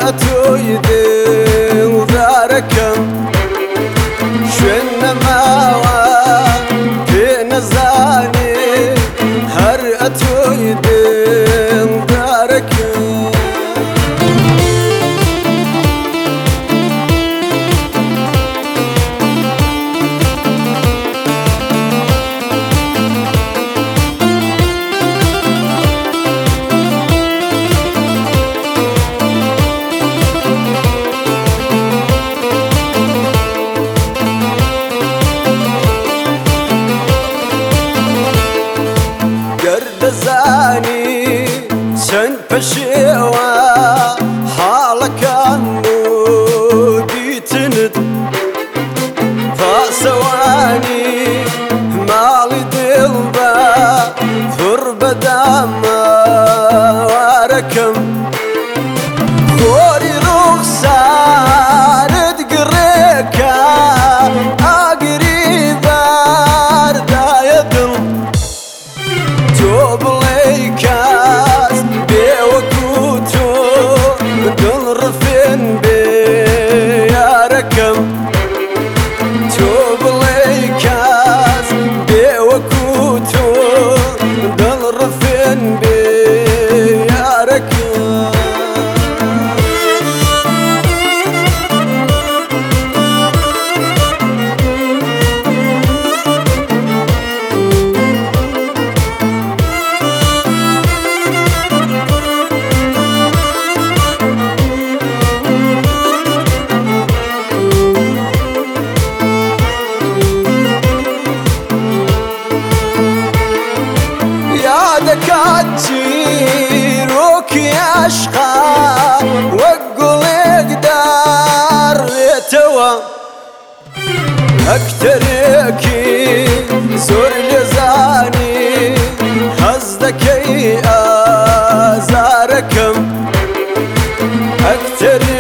تويدي وداركم شن ماوا في نزاني هر أتويدي وداركم زاني سن بشيوا حالك أنو بيتند فاسواني مالي دلبا ثرب داما واركم خوري رخصار تقريكا أقريبا ردايا دل توب ليكاس بيوكوتو دل رفين بياركم توب ليكاس بيوكوتو دل رفين بياركم دكاتي روكي أشقى وقل اقدر لتوا أكتريكي زور لزاني هزدكي أزاركم أكتريكي